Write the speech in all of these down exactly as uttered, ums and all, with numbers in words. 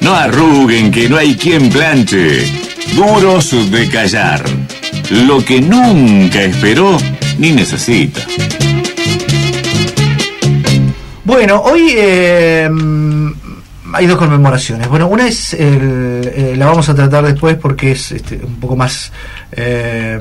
No arruguen, que no hay quien planche. Duros de callar. Lo que nunca esperó ni necesita. Bueno, hoy eh, hay dos conmemoraciones. Bueno, una es, el, eh, la vamos a tratar después porque es este, un poco más eh,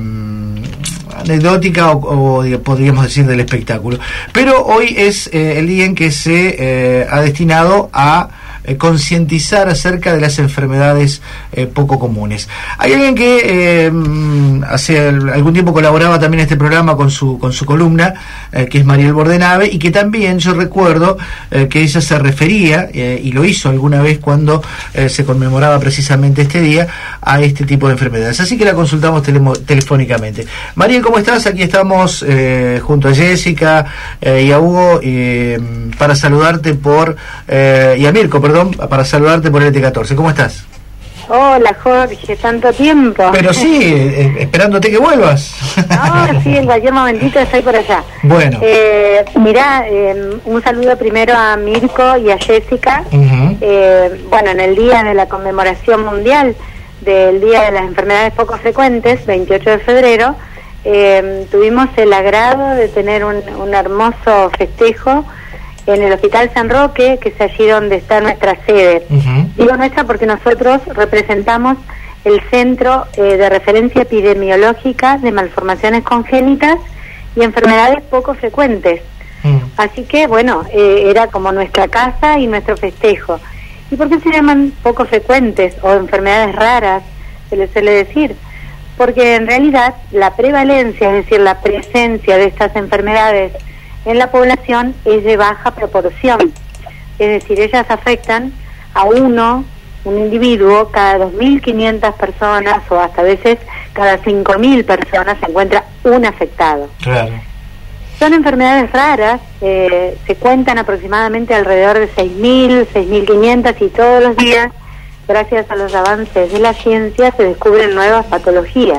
anecdótica o, o podríamos decir del espectáculo. Pero hoy es eh, el día en que se eh, ha destinado a eh, concientizar acerca de las enfermedades eh, poco comunes. Hay alguien que eh, hace algún tiempo colaboraba también en este programa con su con su columna, eh, que es Mariel Bordenave, y que también yo recuerdo eh, que ella se refería, eh, y lo hizo alguna vez cuando eh, se conmemoraba precisamente este día, a este tipo de enfermedades. Así que la consultamos telemo- telefónicamente. Mariel, ¿cómo estás? Aquí estamos eh, junto a Jessica eh, y a Hugo eh, para saludarte por, eh, y a Mirko, perdón, para saludarte por el E T catorce. ¿Cómo estás? Hola Jorge, tanto tiempo. Pero sí, eh, esperándote que vuelvas. No, sí, en cualquier momentito estoy por allá. Bueno. Eh, mirá, eh, un saludo primero a Mirko y a Jessica. Uh-huh. Eh, bueno, en el día de la conmemoración mundial del Día de las Enfermedades Poco Frecuentes, veintiocho de febrero, eh, tuvimos el agrado de tener un, un hermoso festejo en el Hospital San Roque, que es allí donde está nuestra sede. Uh-huh. Digo nuestra porque nosotros representamos el Centro eh, de Referencia Epidemiológica de Malformaciones Congénitas y Enfermedades Poco Frecuentes. Uh-huh. Así que, bueno, eh, era como nuestra casa y nuestro festejo. ¿Y por qué se llaman poco frecuentes o enfermedades raras? Se les suele decir. Porque en realidad la prevalencia, es decir, la presencia de estas enfermedades en la población es de baja proporción, es decir, ellas afectan a uno, un individuo, cada dos mil quinientas personas o hasta a veces cada cinco mil personas se encuentra un afectado. Claro. Son enfermedades raras, eh, se cuentan aproximadamente alrededor de seis mil, seis mil quinientas y todos los días, gracias a los avances de la ciencia, se descubren nuevas patologías.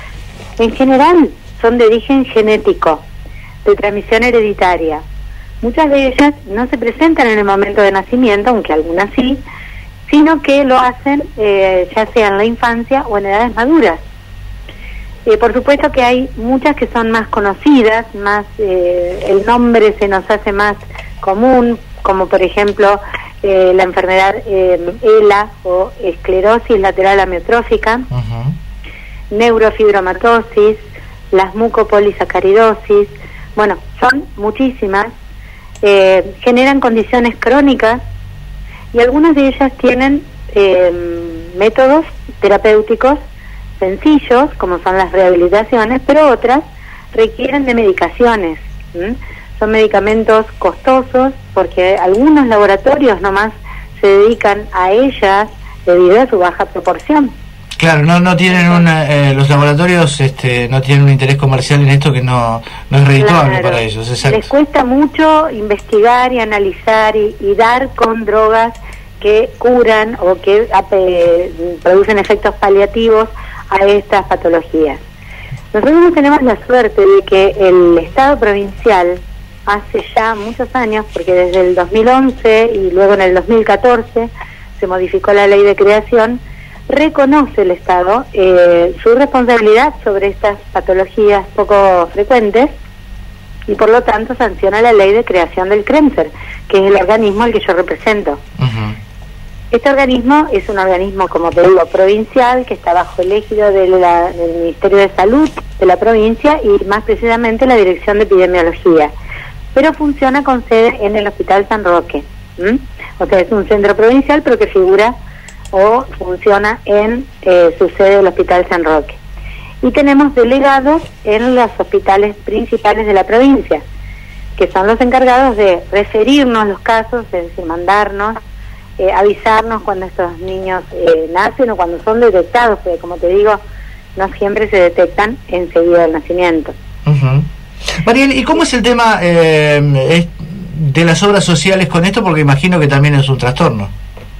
En general, son de origen genético, de transmisión hereditaria. Muchas de ellas no se presentan en el momento de nacimiento, aunque algunas sí, sino que lo hacen eh, ya sea en la infancia o en edades maduras. Eh, por supuesto que hay muchas que son más conocidas, más eh, el nombre se nos hace más común, como por ejemplo eh, la enfermedad eh, E L A o esclerosis lateral amiotrófica, uh-huh. neurofibromatosis, las mucopolisacaridosis. Bueno, son muchísimas, eh, generan condiciones crónicas y algunas de ellas tienen eh, métodos terapéuticos sencillos, como son las rehabilitaciones, pero otras requieren de medicaciones. ¿Mm? Son medicamentos costosos porque algunos laboratorios nomás se dedican a ellas debido a su baja proporción. Claro, no no tienen una, eh, los laboratorios este, no tienen un interés comercial en esto que no, no es redituable, claro, para ellos. Exacto. Les cuesta mucho investigar y analizar y, y dar con drogas que curan o que eh, producen efectos paliativos a estas patologías. Nosotros tenemos la suerte de que el Estado provincial hace ya muchos años, porque desde el dos mil once y luego en el dos mil catorce se modificó la ley de creación, reconoce el Estado eh, su responsabilidad sobre estas patologías poco frecuentes y por lo tanto sanciona la ley de creación del CREMSER, que es el organismo al que yo represento. Uh-huh. Este organismo es un organismo, como te digo, provincial, que está bajo el égido de la, del Ministerio de Salud de la provincia y más precisamente la Dirección de Epidemiología, pero funciona con sede en el Hospital San Roque. ¿Mm? O sea, es un centro provincial pero que figura o funciona en eh, su sede del Hospital San Roque. Y tenemos delegados en los hospitales principales de la provincia, que son los encargados de referirnos los casos, es decir, mandarnos, eh, avisarnos cuando estos niños eh, nacen o cuando son detectados, porque como te digo, no siempre se detectan enseguida del nacimiento. Uh-huh. Mariel, ¿y cómo es el tema eh, de las obras sociales con esto? Porque imagino que también es un trastorno.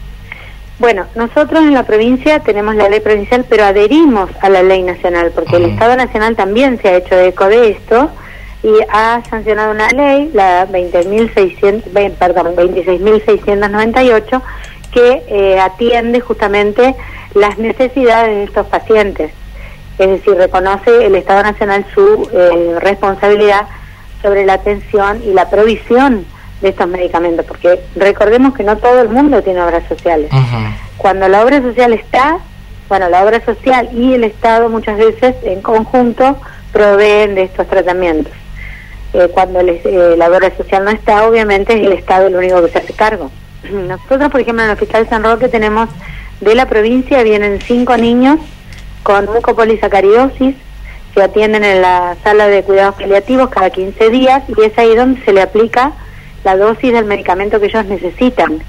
Bueno, nosotros en la provincia tenemos la ley provincial, pero adherimos a la ley nacional, porque uh-huh. el Estado Nacional también se ha hecho eco de esto y ha sancionado una ley, la veinte mil seiscientos, perdón, veintiséis mil seiscientos noventa y ocho, que eh, atiende justamente las necesidades de estos pacientes. Es decir, reconoce el Estado Nacional su eh, responsabilidad sobre la atención y la provisión de estos medicamentos, porque recordemos que no todo el mundo tiene obras sociales. Uh-huh. Cuando la obra social está, bueno, la obra social y el Estado muchas veces en conjunto proveen de estos tratamientos. Eh, cuando les, eh, la obra social no está, obviamente es el Estado el único que se hace cargo. Nosotros, por ejemplo, en el Hospital San Roque tenemos, de la provincia vienen cinco niños con mucopolisacaridosis, se atienden en la sala de cuidados paliativos cada quince días, y es ahí donde se le aplica la dosis del medicamento que ellos necesitan,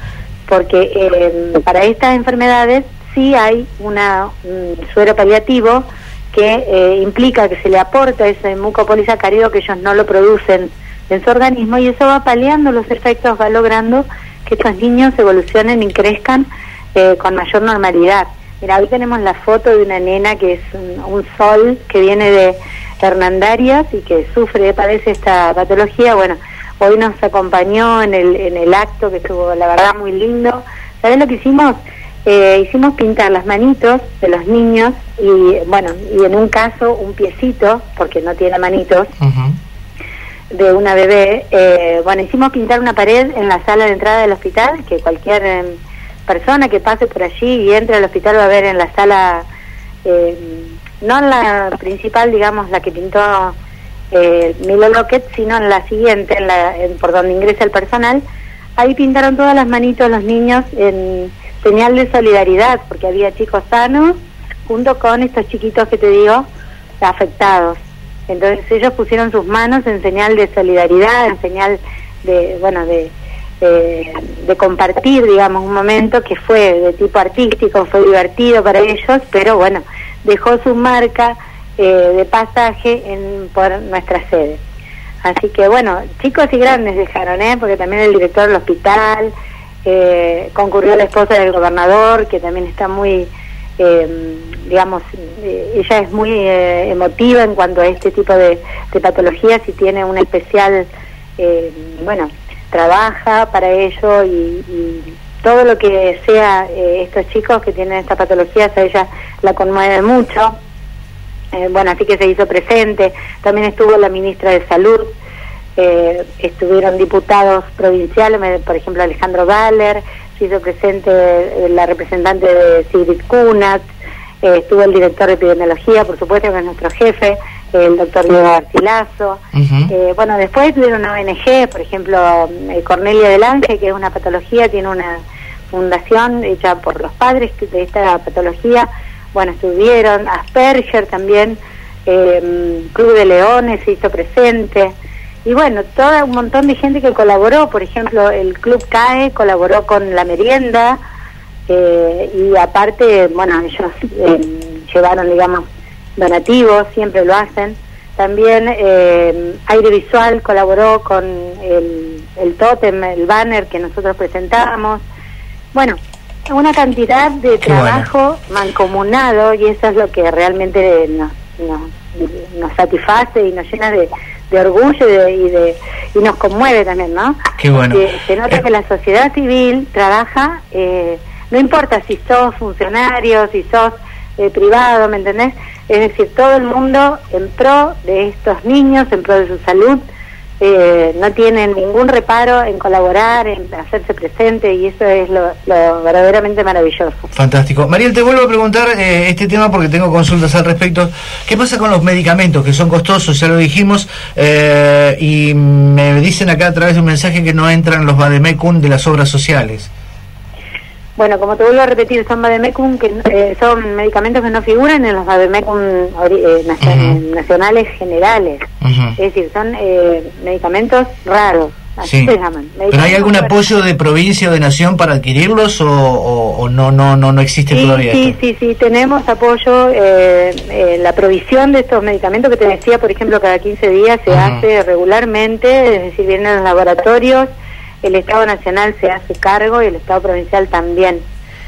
porque eh, para estas enfermedades sí hay una, un suero paliativo que eh, implica que se le aporta ese mucopolisacárido que ellos no lo producen en su organismo, y eso va paliando los efectos, va logrando que estos niños evolucionen y crezcan eh, con mayor normalidad. Mira, hoy tenemos la foto de una nena que es un, un sol, que viene de Hernandarias y que sufre, padece esta patología. Bueno, hoy nos acompañó en el en el acto, que estuvo la verdad muy lindo. ¿Sabes lo que hicimos? Eh, hicimos pintar las manitos de los niños y, bueno, y en un caso un piecito, porque no tiene manitos, uh-huh, de una bebé. Eh, bueno, hicimos pintar una pared en la sala de entrada del hospital, que cualquier eh, persona que pase por allí y entre al hospital va a ver en la sala, eh, no en la principal, digamos, la que pintó eh, Milo Lockett, sino en la siguiente, en la, en, por donde ingresa el personal. Ahí pintaron todas las manitos los niños en señal de solidaridad, porque había chicos sanos junto con estos chiquitos que te digo afectados. Entonces ellos pusieron sus manos en señal de solidaridad, en señal de, bueno, de de, de compartir, digamos, un momento que fue de tipo artístico, fue divertido para ellos, pero bueno, dejó su marca eh, de pasaje en por nuestra sede. Así que bueno, chicos y grandes dejaron, ¿eh? Porque también el director del hospital, eh, concurrió la esposa del gobernador, que también está muy, eh, digamos, eh, ella es muy eh, emotiva en cuanto a este tipo de, de patologías y tiene un especial, eh, bueno, trabaja para ello, y, y todo lo que sea eh, estos chicos que tienen esta patología, a ella la conmueve mucho. Eh, bueno, así que se hizo presente. También estuvo la ministra de Salud, eh, estuvieron diputados provinciales, por ejemplo Alejandro Galler, se hizo presente eh, la representante de Sigrid Kunat, eh, estuvo el director de epidemiología, por supuesto, que es nuestro jefe, el doctor Diego Garcilaso. Uh-huh. eh, bueno, después tuvieron una O N G, por ejemplo, eh, Cornelia del Ángel, que es una patología, tiene una fundación hecha por los padres de esta patología. Bueno, estuvieron Asperger también, eh, Club de Leones se hizo presente, y bueno, todo un montón de gente que colaboró. Por ejemplo, el Club C A E colaboró con la merienda, eh, y aparte, bueno, ellos eh, llevaron, digamos, donativos, siempre lo hacen. También eh, Aire Visual colaboró con el, el tótem, el banner que nosotros presentamos. Bueno, una cantidad de Qué trabajo bueno. mancomunado, y eso es lo que realmente nos, nos, nos satisface y nos llena de, de orgullo y, de, y, de, y nos conmueve también, ¿no? Qué bueno. Porque se nota eh. que la sociedad civil trabaja, eh, no importa si sos funcionario, si sos eh, privado, ¿me entendés? Es decir, todo el mundo en pro de estos niños, en pro de su salud, eh, no tienen ningún reparo en colaborar, en hacerse presente, y eso es lo, lo verdaderamente maravilloso. Fantástico. Mariel, te vuelvo a preguntar eh, este tema porque tengo consultas al respecto. ¿Qué pasa con los medicamentos, que son costosos, ya lo dijimos, eh, y me dicen acá a través de un mensaje que no entran los vademecum de las obras sociales? Bueno, como te vuelvo a repetir, son vademecum que eh, son medicamentos que no figuran en los vademecum eh, nacion- uh-huh. nacionales generales. Uh-huh. Es decir, son eh, medicamentos raros, así sí. se llaman. ¿Pero hay algún apoyo de provincia o de nación para adquirirlos, o, o, o no no no no existe sí, todavía sí, esto? Sí, sí, tenemos apoyo, eh, eh, la provisión de estos medicamentos que te decía, por ejemplo, cada quince días se uh-huh. hace regularmente, es decir, vienen a los laboratorios. El Estado Nacional se hace cargo y el Estado Provincial también.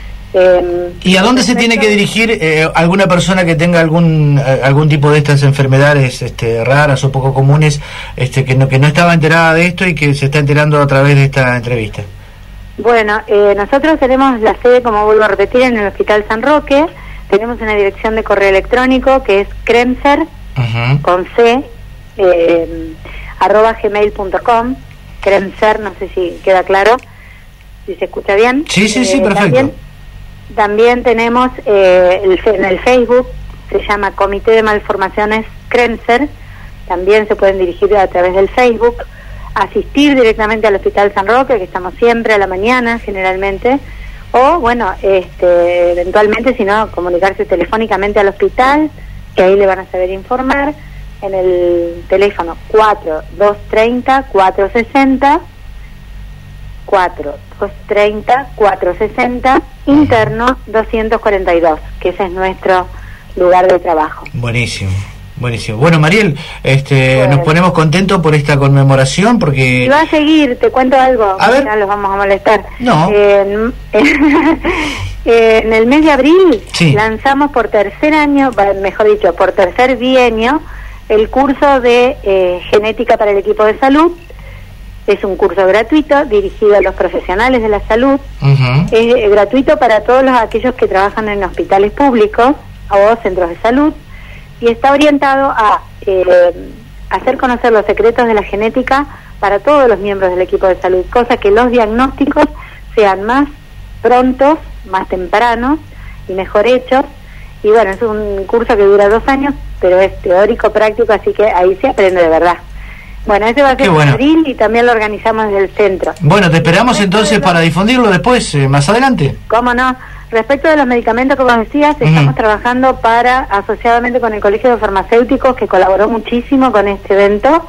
Eh, ¿Y a dónde se tiene que dirigir eh, alguna persona que tenga algún eh, algún tipo de estas enfermedades este, raras o poco comunes, este, que no que no estaba enterada de esto y que se está enterando a través de esta entrevista? Bueno, eh, nosotros tenemos la sede, como vuelvo a repetir, en el Hospital San Roque. Tenemos una dirección de correo electrónico que es cremser, uh-huh. con C, eh, arroba gmail punto com. Cremser, no sé si queda claro, si se escucha bien. Sí, sí, sí, eh, perfecto. También, también tenemos eh, el, en el Facebook, se llama Comité de Malformaciones Cremser. También se pueden dirigir a través del Facebook, asistir directamente al Hospital San Roque, que estamos siempre a la mañana generalmente, o bueno, este, eventualmente, si no, comunicarse telefónicamente al hospital, que ahí le van a saber informar, en el teléfono cuatro dos tres cero, cuatro seis cero, cuatro dos tres cero, cuatro seis cero, interno doscientos cuarenta y dos, que ese es nuestro lugar de trabajo. Buenísimo. Buenísimo. Bueno, Mariel, este, bueno. nos ponemos contentos por esta conmemoración porque... Y va a seguir, te cuento algo, a ver. Ya los vamos a molestar. No. Eh, en el mes de abril sí. lanzamos por tercer año, mejor dicho, por tercer bienio, el curso de eh, genética para el equipo de salud. Es un curso gratuito dirigido a los profesionales de la salud. Uh-huh. Es eh, gratuito para todos los, aquellos que trabajan en hospitales públicos o centros de salud. Y está orientado a eh, hacer conocer los secretos de la genética para todos los miembros del equipo de salud, cosa que los diagnósticos sean más prontos, más tempranos y mejor hechos. Y bueno, es un curso que dura dos años, pero es teórico, práctico, así que ahí se aprende de verdad. Bueno, ese va a ser bueno. en abril y también lo organizamos desde el centro. Bueno, te esperamos entonces los... para difundirlo después, eh, más adelante. ¿Cómo no? Respecto de los medicamentos, como decías, uh-huh. estamos trabajando para, asociadamente con el Colegio de Farmacéuticos, que colaboró muchísimo con este evento,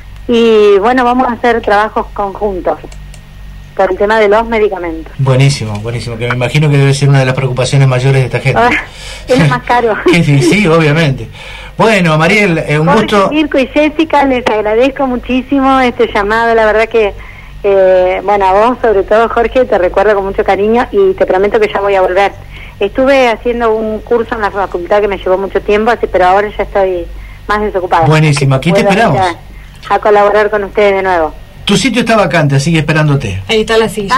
y bueno, vamos a hacer trabajos conjuntos por el tema de los medicamentos. Buenísimo, buenísimo, que me imagino que debe ser una de las preocupaciones mayores de esta gente. Es lo más caro. sí, sí, obviamente. Bueno, Mariel, eh, un Jorge, gusto... Mirko y Jessica, les agradezco muchísimo este llamado, la verdad que... Eh, bueno, a vos sobre todo, Jorge, te recuerdo con mucho cariño y te prometo que ya voy a volver. Estuve haciendo un curso en la facultad que me llevó mucho tiempo, así, pero ahora ya estoy más desocupada. Buenísimo, aquí te esperamos. A, a colaborar con ustedes de nuevo. Tu sitio está vacante, así que esperándote. Ahí está la silla.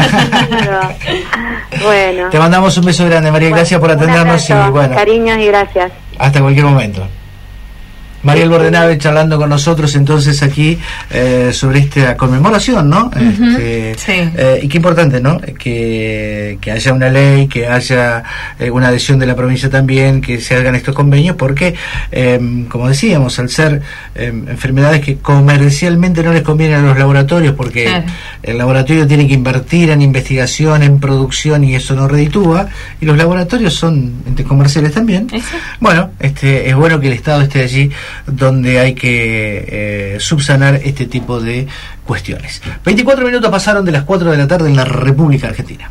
Ah, bueno. Te mandamos un beso grande, Mariel, bueno, gracias por atendernos. Un abrazo, y bueno, cariños y gracias. Hasta cualquier momento. Mariel Bordenave charlando con nosotros entonces aquí eh, sobre esta conmemoración, ¿no? Uh-huh. Este, sí. eh, y qué importante, ¿no? Que, que haya una ley, que haya eh, una adhesión de la provincia también, que se hagan estos convenios, porque, eh, como decíamos, al ser eh, enfermedades que comercialmente no les convienen a los laboratorios, porque claro. el laboratorio tiene que invertir en investigación, en producción, y eso no reditúa, y los laboratorios son entes comerciales también. ¿Eso? Bueno, este, es bueno que el Estado esté allí donde hay que eh, subsanar este tipo de cuestiones. veinticuatro minutos pasaron de las cuatro de la tarde en la República Argentina.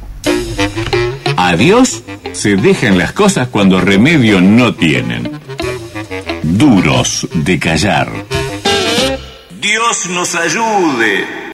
Adiós se dejan las cosas cuando remedio no tienen. Duros de callar. Dios nos ayude.